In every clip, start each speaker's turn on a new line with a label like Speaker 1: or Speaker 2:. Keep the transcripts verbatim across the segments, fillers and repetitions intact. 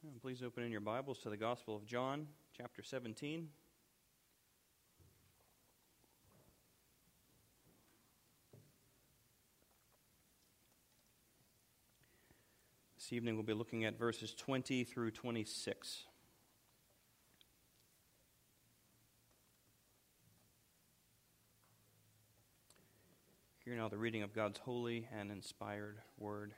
Speaker 1: And please open in your Bibles to the Gospel of John, chapter seventeen. This evening we'll be looking at verses twenty through twenty-six. Hear now the reading of God's holy and inspired word.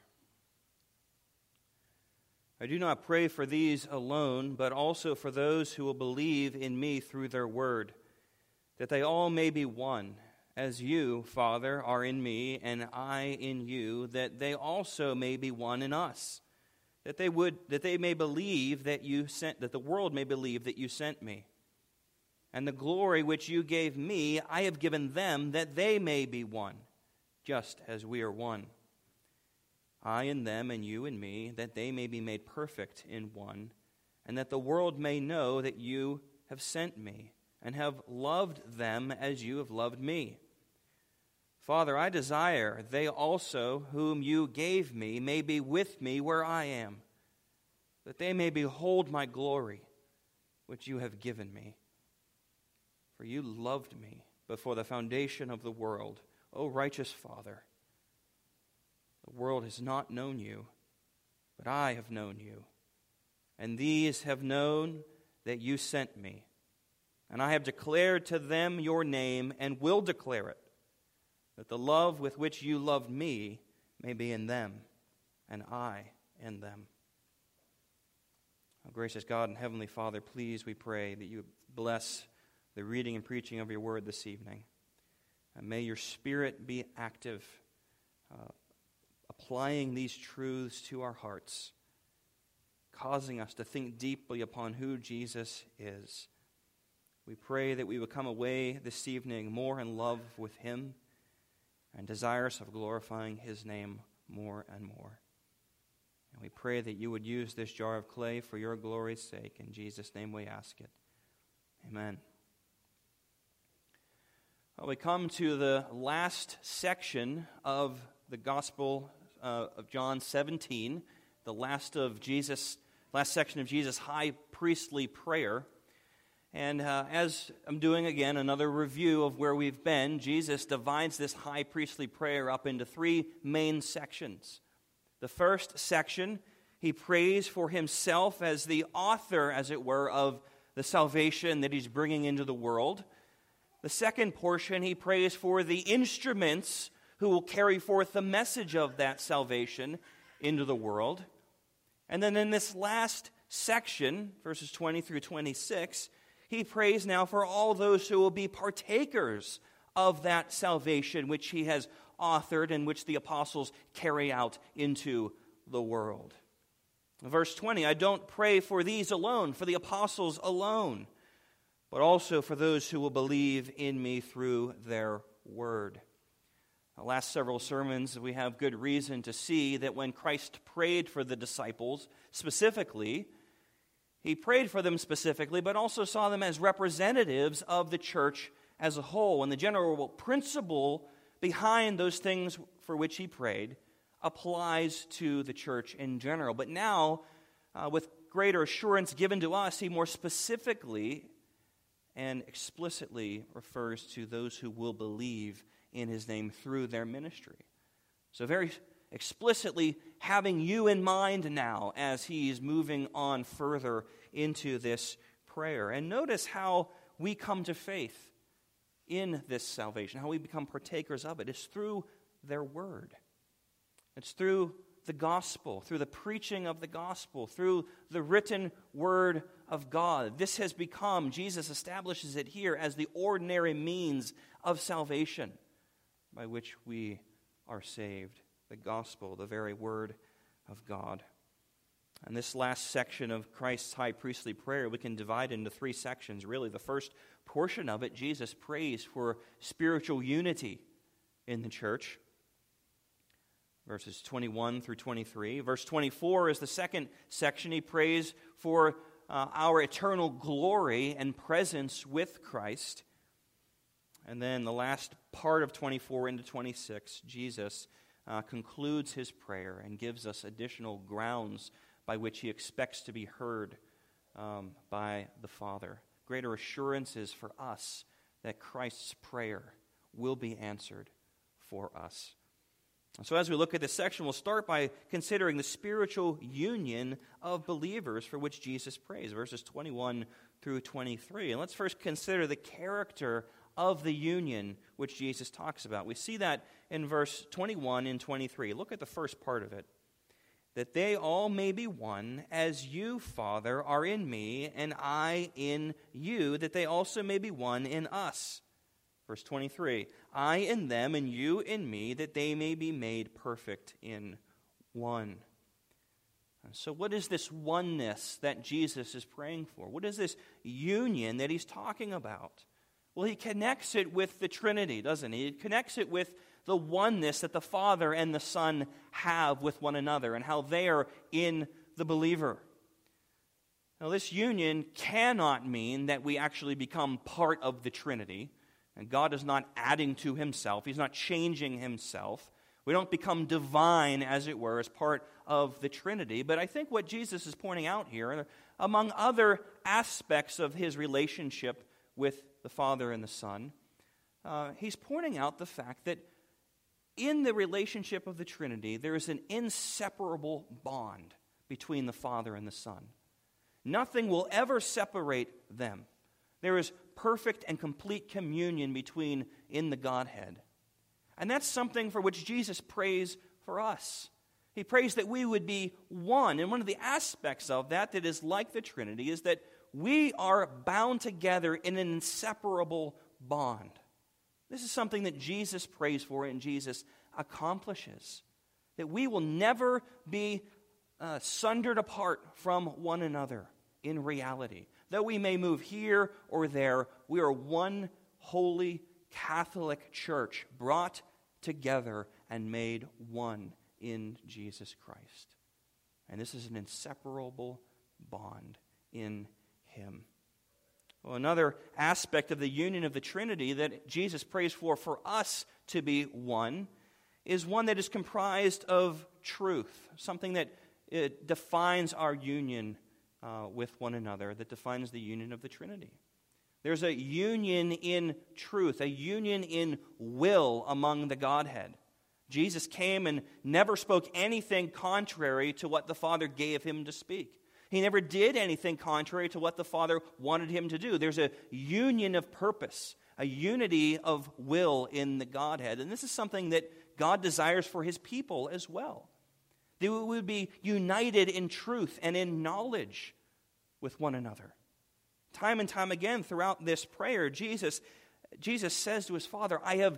Speaker 1: I do not pray for these alone, but also for those who will believe in me through their word, that they all may be one, as you, Father, are in me, and I in you, that they also may be one in us, that they would, that they may believe that you sent, that the world may believe that you sent me. And the glory which you gave me, I have given them, that they may be one, just as we are one. I in them and you in me, that they may be made perfect in one, and that the world may know that you have sent me, and have loved them as you have loved me. Father, I desire they also whom you gave me may be with me where I am, that they may behold my glory, which you have given me. For you loved me before the foundation of the world, O righteous Father. The world has not known you, but I have known you. And these have known that you sent me. And I have declared to them your name and will declare it, that the love with which you loved me may be in them, and I in them. Oh, gracious God and Heavenly Father, please, we pray that you bless the reading and preaching of your word this evening. And may your Spirit be active, uh, applying these truths to our hearts, causing us to think deeply upon who Jesus is. We pray that we would come away this evening more in love with him and desirous of glorifying his name more and more. And we pray that you would use this jar of clay for your glory's sake. In Jesus' name we ask it. Amen. Well, we come to the last section of the Gospel uh, of John seventeen, the last of Jesus, last section of Jesus' high priestly prayer. And uh, as I'm doing again another review of where we've been, Jesus divides this high priestly prayer up into three main sections. The first section, he prays for himself as the author, as it were, of the salvation that he's bringing into the world. The second portion, he prays for the instruments who will carry forth the message of that salvation into the world. And then in this last section, verses twenty through twenty-six, he prays now for all those who will be partakers of that salvation which he has authored and which the apostles carry out into the world. Verse twenty, I don't pray for these alone, for the apostles alone, but also for those who will believe in me through their word. The last several sermons, we have good reason to see that when Christ prayed for the disciples specifically, he prayed for them specifically, but also saw them as representatives of the church as a whole. And the general principle behind those things for which he prayed applies to the church in general. But now, uh, with greater assurance given to us, he more specifically and explicitly refers to those who will believe in his name through their ministry. So very explicitly having you in mind now as he's moving on further into this prayer. And notice how we come to faith in this salvation, how we become partakers of it. It's through their word. It's through the gospel, through the preaching of the gospel, through the written word of God. This has become, Jesus establishes it here as the ordinary means of salvation by which we are saved. The gospel, the very word of God. And this last section of Christ's high priestly prayer, we can divide into three sections. Really, the first portion of it, Jesus prays for spiritual unity in the church. Verses twenty-one through twenty-three. Verse twenty-four is the second section. He prays for uh, our eternal glory and presence with Christ. And then the last part of twenty-four into twenty-six, Jesus uh, concludes his prayer and gives us additional grounds by which he expects to be heard um, by the Father. Greater assurances for us that Christ's prayer will be answered for us. So as we look at this section, we'll start by considering the spiritual union of believers for which Jesus prays, verses twenty-one through twenty-three. And let's first consider the character of the union which Jesus talks about. We see that in verse twenty-one and twenty-three. Look at the first part of it. That they all may be one, as you, Father, are in me, and I in you, that they also may be one in us. Verse twenty-three, I in them, and you in me, that they may be made perfect in one. And so what is this oneness that Jesus is praying for? What is this union that he's talking about? Well, he connects it with the Trinity, doesn't he? He connects it with the oneness that the Father and the Son have with one another and how they are in the believer. Now, this union cannot mean that we actually become part of the Trinity. And God is not adding to himself. He's not changing himself. We don't become divine, as it were, as part of the Trinity. But I think what Jesus is pointing out here, among other aspects of his relationship with the Father and the Son, uh, he's pointing out the fact that in the relationship of the Trinity, there is an inseparable bond between the Father and the Son. Nothing will ever separate them. There is perfect and complete communion between in the Godhead. And that's something for which Jesus prays for us. He prays that we would be one. And one of the aspects of that that is like the Trinity is that we are bound together in an inseparable bond. This is something that Jesus prays for and Jesus accomplishes. That we will never be uh, sundered apart from one another in reality. Though we may move here or there, we are one holy Catholic church brought together and made one in Jesus Christ. And this is an inseparable bond in him. Well, another aspect of the union of the Trinity that Jesus prays for for us to be one is one that is comprised of truth, something that it defines our union Uh, with one another, that defines the union of the Trinity. There's a union in truth, a union in will among the Godhead. Jesus came and never spoke anything contrary to what the Father gave him to speak. He never did anything contrary to what the Father wanted him to do. There's a union of purpose, a unity of will in the Godhead. And this is something that God desires for his people as well. They would be united in truth and in knowledge with one another. Time and time again throughout this prayer, Jesus, Jesus says to his Father, I have,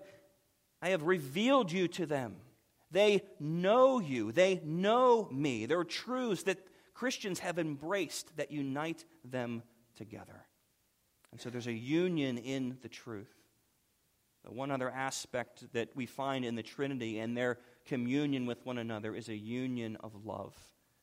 Speaker 1: I have revealed you to them. They know you. They know me. There are truths that Christians have embraced that unite them together. And so there's a union in the truth. The one other aspect that we find in the Trinity and their communion with one another is a union of love.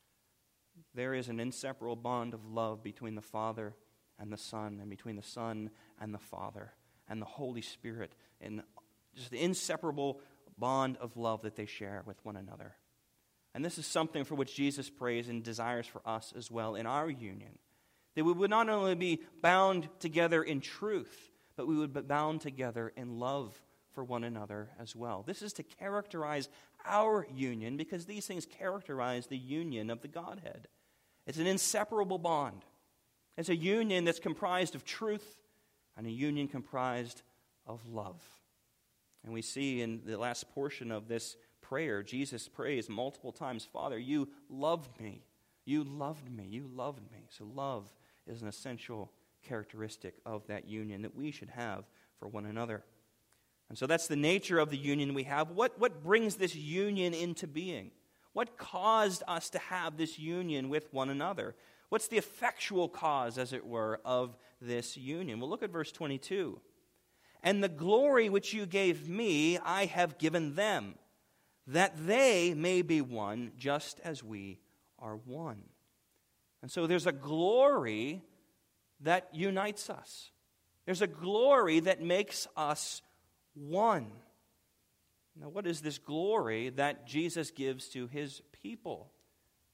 Speaker 1: There is an inseparable bond of love between the Father and the Son, and between the Son and the Father and the Holy Spirit, and just the inseparable bond of love that they share with one another. And this is something for which Jesus prays and desires for us as well in our union. That we would not only be bound together in truth, but we would be bound together in love for one another as well. This is to characterize our union because these things characterize the union of the Godhead. It's an inseparable bond. It's a union that's comprised of truth and a union comprised of love. And we see in the last portion of this prayer, Jesus prays multiple times, Father, you loved me. You loved me. You loved me. So love is an essential characteristic of that union that we should have for one another. And so that's the nature of the union we have. What, what brings this union into being? What caused us to have this union with one another? What's the effectual cause, as it were, of this union? Well, look at verse twenty-two. And the glory which you gave me, I have given them, that they may be one, just as we are one. And so there's a glory that unites us. There's a glory that makes us one. Now, what is this glory that Jesus gives to his people?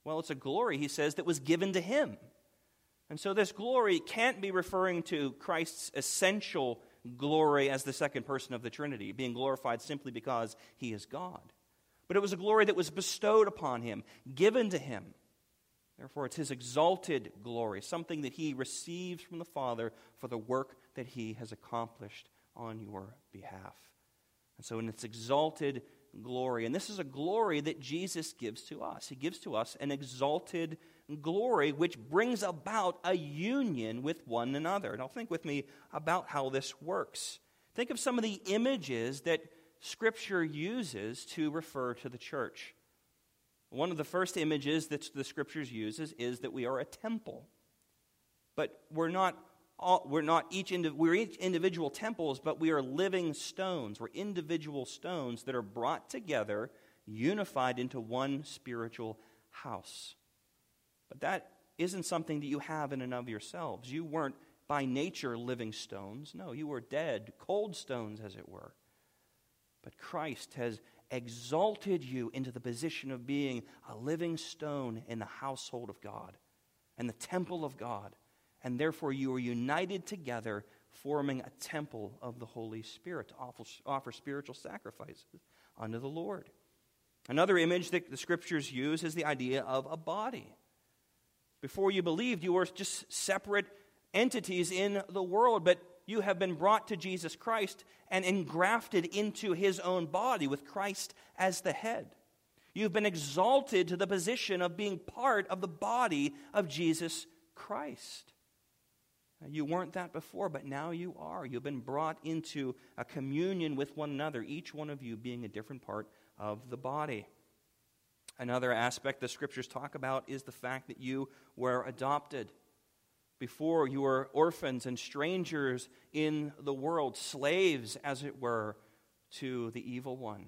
Speaker 1: Well, it's a glory, he says, that was given to him. And so this glory can't be referring to Christ's essential glory as the second person of the Trinity, being glorified simply because he is God. But it was a glory that was bestowed upon him, given to him. Therefore, it's his exalted glory, something that he receives from the Father for the work that he has accomplished on your behalf. And so in its exalted glory, and this is a glory that Jesus gives to us. He gives to us an exalted glory which brings about a union with one another. Now think with me about how this works. Think of some of the images that Scripture uses to refer to the church. One of the first images that the Scriptures uses is that we are a temple. But we're not all, we're not each indi- we're each individual temples, but we are living stones. We're individual stones that are brought together, unified into one spiritual house. But that isn't something that you have in and of yourselves. You weren't by nature living stones. No, you were dead, cold stones, as it were. But Christ has exalted you into the position of being a living stone in the household of God and the temple of God. And therefore you are united together, forming a temple of the Holy Spirit to offer, offer spiritual sacrifices unto the Lord. Another image that the Scriptures use is the idea of a body. Before you believed, you were just separate entities in the world, but you have been brought to Jesus Christ and engrafted into his own body with Christ as the head. You've been exalted to the position of being part of the body of Jesus Christ. You weren't that before, but now you are. You've been brought into a communion with one another, each one of you being a different part of the body. Another aspect the Scriptures talk about is the fact that you were adopted. Before, you were orphans and strangers in the world, slaves, as it were, to the evil one.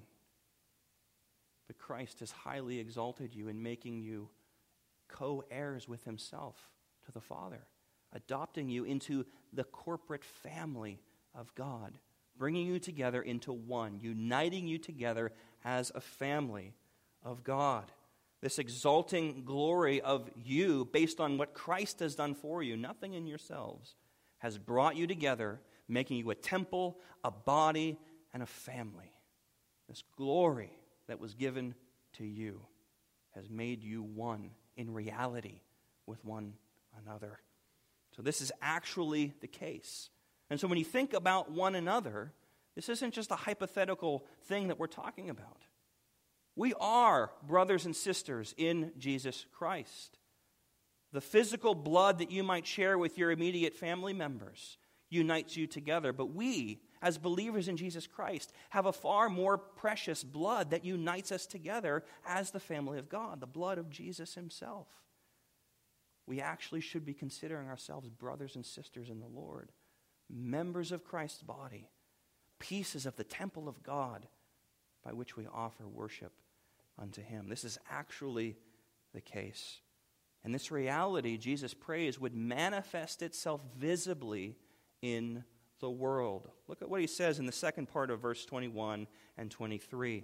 Speaker 1: But Christ has highly exalted you in making you co-heirs with himself to the Father, adopting you into the corporate family of God, bringing you together into one, uniting you together as a family of God. This exalting glory of you based on what Christ has done for you, nothing in yourselves, has brought you together, making you a temple, a body, and a family. This glory that was given to you has made you one in reality with one another. So this is actually the case. And so when you think about one another, this isn't just a hypothetical thing that we're talking about. We are brothers and sisters in Jesus Christ. The physical blood that you might share with your immediate family members unites you together. But we, as believers in Jesus Christ, have a far more precious blood that unites us together as the family of God, the blood of Jesus himself. We actually should be considering ourselves brothers and sisters in the Lord, members of Christ's body, pieces of the temple of God by which we offer worship unto him. This is actually the case. And this reality, Jesus prays, would manifest itself visibly in the world. Look at what he says in the second part of verse twenty-one and twenty-three.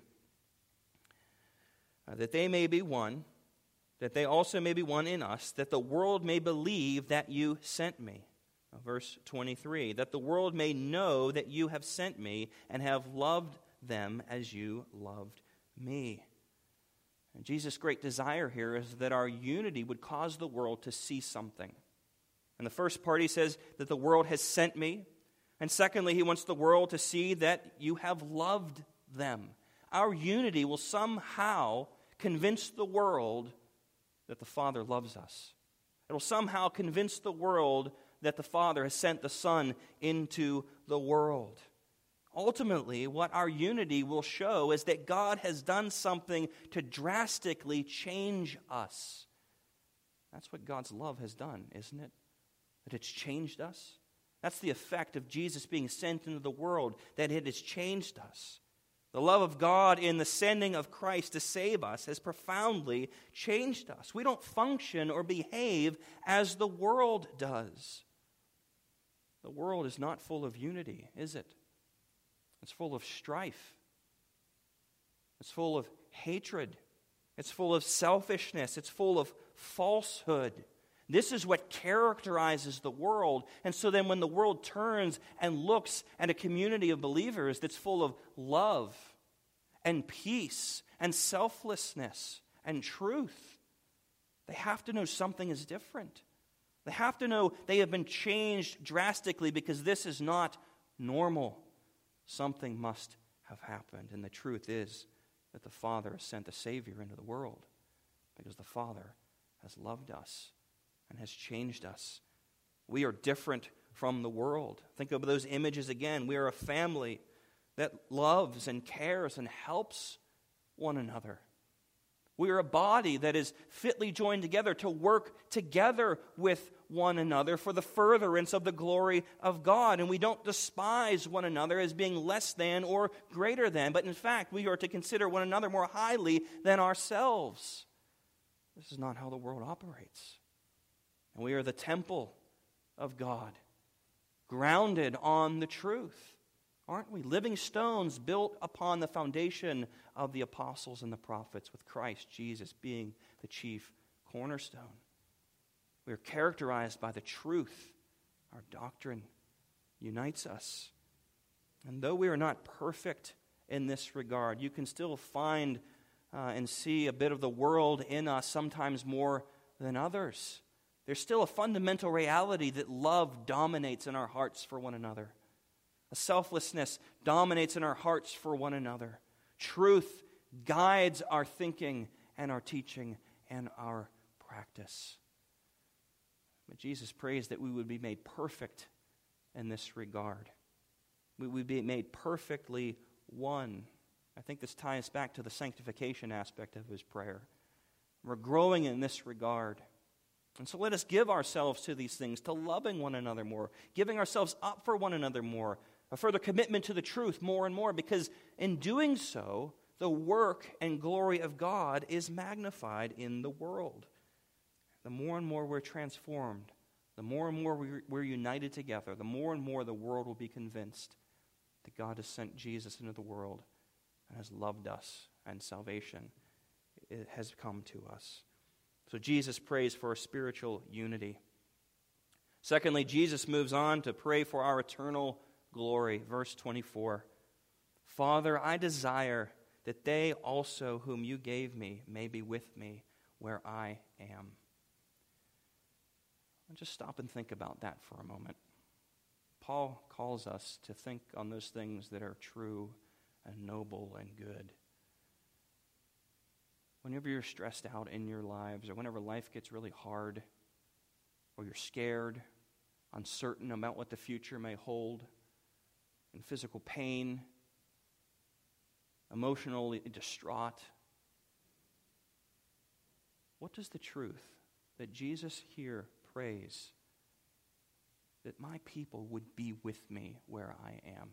Speaker 1: Uh, that they may be one, that they also may be one in us, that the world may believe that you sent me. Now, verse twenty-three, that the world may know that you have sent me and have loved them as you loved me. And Jesus' great desire here is that our unity would cause the world to see something. And the first part, he says that the world has sent me. And secondly, he wants the world to see that you have loved them. Our unity will somehow convince the world that the Father loves us. It will somehow convince the world that the Father has sent the Son into the world. Ultimately, what our unity will show is that God has done something to drastically change us. That's what God's love has done, isn't it? That it's changed us. That's the effect of Jesus being sent into the world, that it has changed us. The love of God in the sending of Christ to save us has profoundly changed us. We don't function or behave as the world does. The world is not full of unity, is it? It's full of strife. It's full of hatred. It's full of selfishness. It's full of falsehood. This is what characterizes the world. And so then when the world turns and looks at a community of believers that's full of love and peace and selflessness and truth, they have to know something is different. They have to know they have been changed drastically because this is not normal. Something must have happened. And the truth is that the Father has sent the Savior into the world because the Father has loved us and has changed us. We are different from the world. Think of those images again. We are a family that loves and cares and helps one another. We are a body that is fitly joined together to work together with one another for the furtherance of the glory of God. And we don't despise one another as being less than or greater than, but in fact, we are to consider one another more highly than ourselves. This is not how the world operates. And we are the temple of God, grounded on the truth. Aren't we? Living stones built upon the foundation of the apostles and the prophets, with Christ Jesus being the chief cornerstone. We are characterized by the truth. Our doctrine unites us. And though we are not perfect in this regard, you can still find uh, and see a bit of the world in us, sometimes more than others. There's still a fundamental reality that love dominates in our hearts for one another. A selflessness dominates in our hearts for one another. Truth guides our thinking and our teaching and our practice. But Jesus prays that we would be made perfect in this regard. We would be made perfectly one. I think this ties back to the sanctification aspect of his prayer. We're growing in this regard. And so let us give ourselves to these things, to loving one another more, giving ourselves up for one another more, a further commitment to the truth more and more, because in doing so, the work and glory of God is magnified in the world. The more and more we're transformed, the more and more we're united together, the more and more the world will be convinced that God has sent Jesus into the world and has loved us, and salvation it has come to us. So Jesus prays for a spiritual unity. Secondly, Jesus moves on to pray for our eternal glory. Verse twenty-four. Father, I desire that they also whom you gave me may be with me where I am. I'll just stop and think about that for a moment. Paul calls us to think on those things that are true and noble and good. Whenever you're stressed out in your lives, or whenever life gets really hard, or you're scared, uncertain about what the future may hold, in physical pain, emotionally distraught, what does the truth that Jesus here prays? That my people would be with me where I am.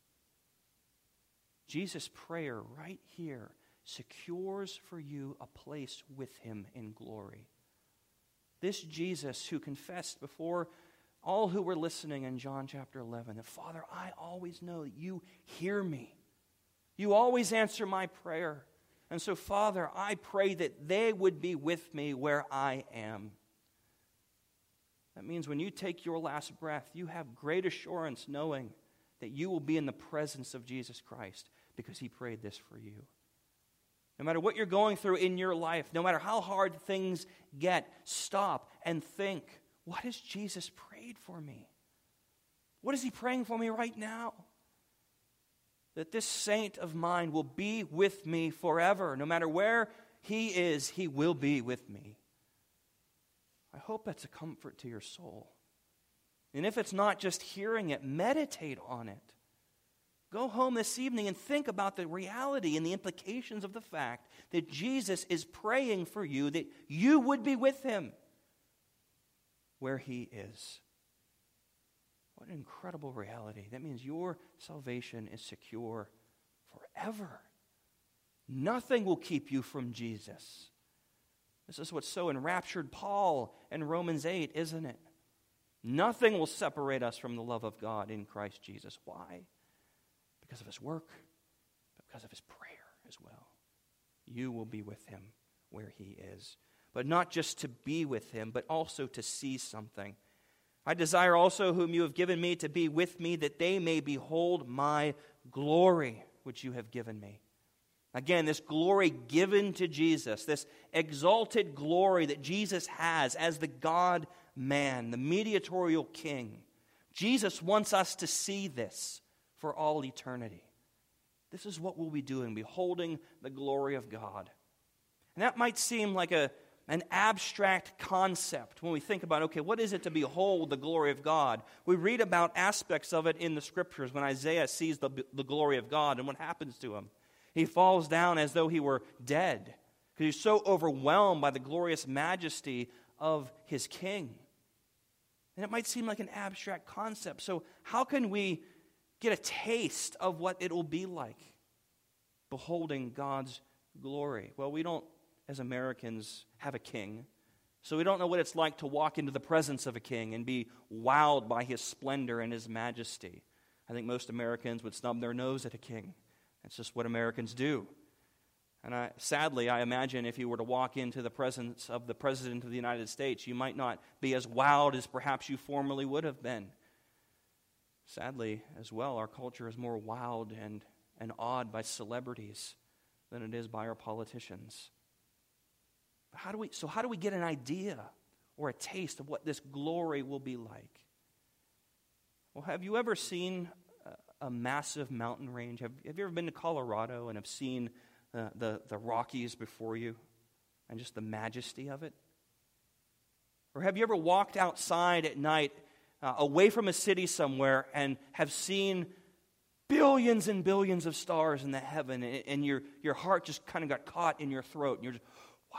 Speaker 1: Jesus' prayer right here secures for you a place with him in glory. This Jesus who confessed before all who were listening in John chapter eleven that, Father, I always know that you hear me. You always answer my prayer. And so, Father, I pray that they would be with me where I am. That means when you take your last breath, you have great assurance knowing that you will be in the presence of Jesus Christ because he prayed this for you. No matter what you're going through in your life, no matter how hard things get, stop and think, what has Jesus prayed for me? What is he praying for me right now? That this saint of mine will be with me forever. No matter where he is, he will be with me. I hope that's a comfort to your soul. And if it's not just hearing it, meditate on it. Go home this evening and think about the reality and the implications of the fact that Jesus is praying for you, that you would be with him where he is. What an incredible reality. That means your salvation is secure forever. Nothing will keep you from Jesus. This is what so enraptured Paul in Romans eight, isn't it? Nothing will separate us from the love of God in Christ Jesus. Why? Because of his work, but because of his prayer as well. You will be with him where he is. But not just to be with him, but also to see something. I desire also whom you have given me to be with me, that they may behold my glory, which you have given me. Again, this glory given to Jesus, this exalted glory that Jesus has as the God-man, the mediatorial king. Jesus wants us to see this for all eternity. This is what we'll be doing, beholding the glory of God. And that might seem like a, an abstract concept when we think about, okay, what is it to behold the glory of God? We read about aspects of it in the Scriptures when Isaiah sees the, the glory of God and what happens to him. He falls down as though he were dead because he's so overwhelmed by the glorious majesty of his king. And it might seem like an abstract concept. So how can we get a taste of what it will be like beholding God's glory? Well, we don't, as Americans, have a king. So we don't know what it's like to walk into the presence of a king and be wowed by his splendor and his majesty. I think most Americans would snub their nose at a king. That's just what Americans do. And I, sadly, I imagine if you were to walk into the presence of the President of the United States, you might not be as wowed as perhaps you formerly would have been. Sadly, as well, our culture is more wowed and, and awed by celebrities than it is by our politicians. But how do we, so how do we get an idea or a taste of what this glory will be like? Well, have you ever seen a massive mountain range? Have, have you ever been to Colorado and have seen uh, the, the Rockies before you and just the majesty of it? Or have you ever walked outside at night uh, away from a city somewhere and have seen billions and billions of stars in the heaven and, and your, your heart just kind of got caught in your throat and you're just, wow.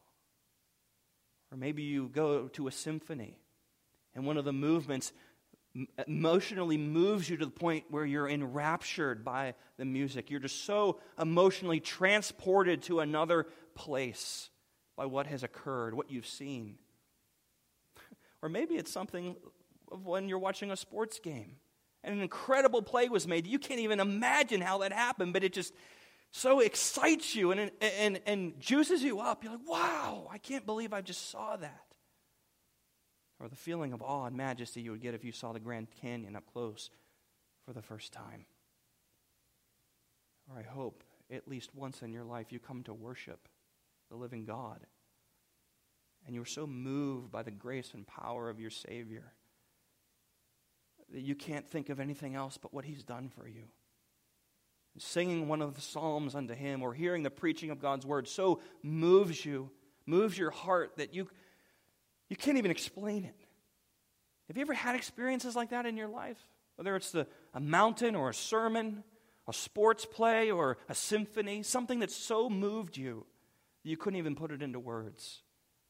Speaker 1: Or maybe you go to a symphony and one of the movements emotionally moves you to the point where you're enraptured by the music. You're just so emotionally transported to another place by what has occurred, what you've seen. Or maybe it's something of when you're watching a sports game and an incredible play was made. You can't even imagine how that happened, but it just so excites you and, and, and juices you up. You're like, wow, I can't believe I just saw that. Or the feeling of awe and majesty you would get if you saw the Grand Canyon up close for the first time. Or I hope at least once in your life you come to worship the living God. And you're so moved by the grace and power of your Savior that you can't think of anything else but what He's done for you. Singing one of the Psalms unto Him or hearing the preaching of God's Word so moves you, moves your heart that you You can't even explain it. Have you ever had experiences like that in your life? Whether it's the, a mountain or a sermon, a sports play or a symphony, something that so moved you that you couldn't even put it into words.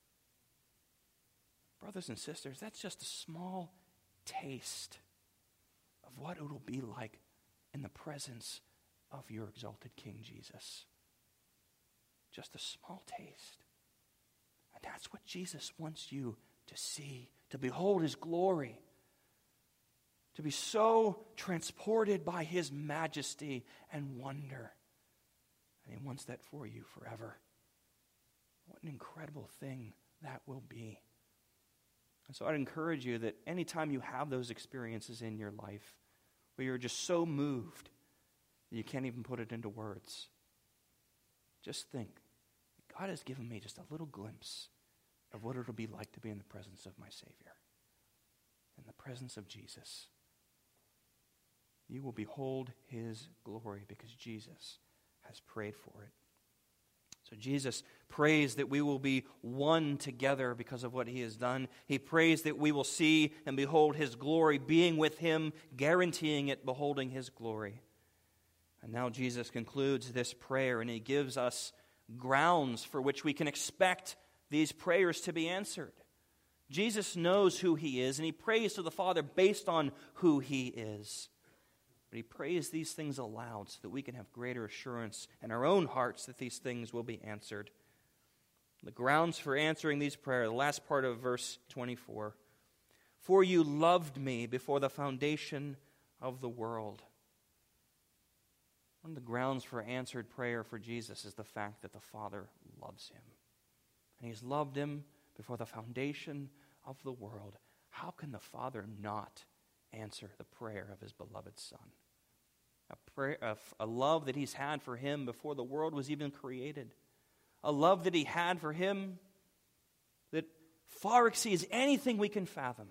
Speaker 1: Brothers and sisters, that's just a small taste of what it will be like in the presence of your exalted King Jesus. Just a small taste. And that's what Jesus wants you to see, to behold His glory, to be so transported by His majesty and wonder. And He wants that for you forever. What an incredible thing that will be. And so I'd encourage you that anytime you have those experiences in your life where you're just so moved that you can't even put it into words, just think, God has given me just a little glimpse of what it'll be like to be in the presence of my Savior, in the presence of Jesus. You will behold His glory because Jesus has prayed for it. So Jesus prays that we will be one together because of what He has done. He prays that we will see and behold His glory, being with Him, guaranteeing it, beholding His glory. And now Jesus concludes this prayer, and He gives us grounds for which we can expect these prayers to be answered. Jesus knows who He is, and He prays to the Father based on who He is. But He prays these things aloud so that we can have greater assurance in our own hearts that these things will be answered. The grounds for answering these prayers, the last part of verse twenty-four. For you loved me before the foundation of the world. One of the grounds for answered prayer for Jesus is the fact that the Father loves Him. and He's loved him before the foundation of the world, how can the Father not answer the prayer of His beloved Son? A, prayer, a, a love that He's had for him before the world was even created. A love that He had for him that far exceeds anything we can fathom.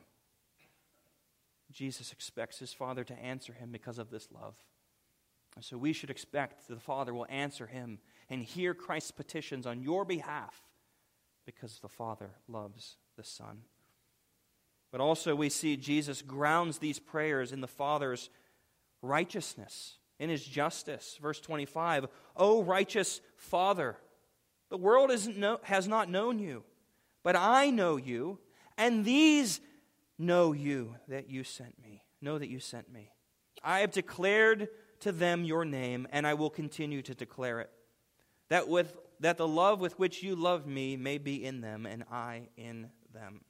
Speaker 1: Jesus expects His Father to answer Him because of this love. And so we should expect that the Father will answer Him and hear Christ's petitions on your behalf because the Father loves the Son. But also we see Jesus grounds these prayers in the Father's righteousness, in His justice. Verse twenty-five, O righteous Father, the world isn't know, has not known you, but I know you, and these know you that you sent me. Know that you sent me. I have declared to them your name, and I will continue to declare it, that with that the love with which you love me may be in them, and I in them.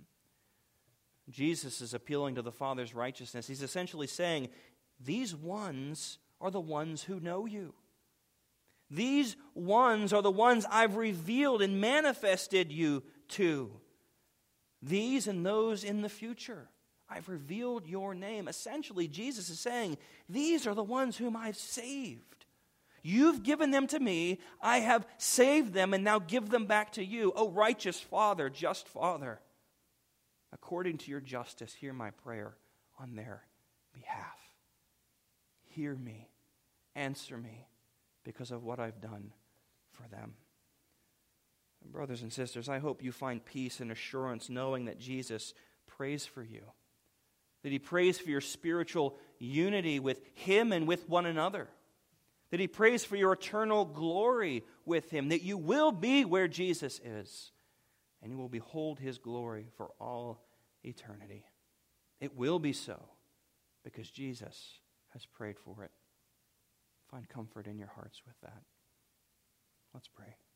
Speaker 1: Jesus is appealing to the Father's righteousness. He's essentially saying, these ones are the ones who know you. These ones are the ones I've revealed and manifested you to. These and those in the future. I've revealed your name. Essentially, Jesus is saying, these are the ones whom I've saved. You've given them to me. I have saved them and now give them back to you. O righteous Father, just Father, according to your justice, hear my prayer on their behalf. Hear me. Answer me because of what I've done for them. And brothers and sisters, I hope you find peace and assurance knowing that Jesus prays for you. That He prays for your spiritual unity with Him and with one another. That He prays for your eternal glory with Him. That you will be where Jesus is. And you will behold His glory for all eternity. It will be so because Jesus has prayed for it. Find comfort in your hearts with that. Let's pray.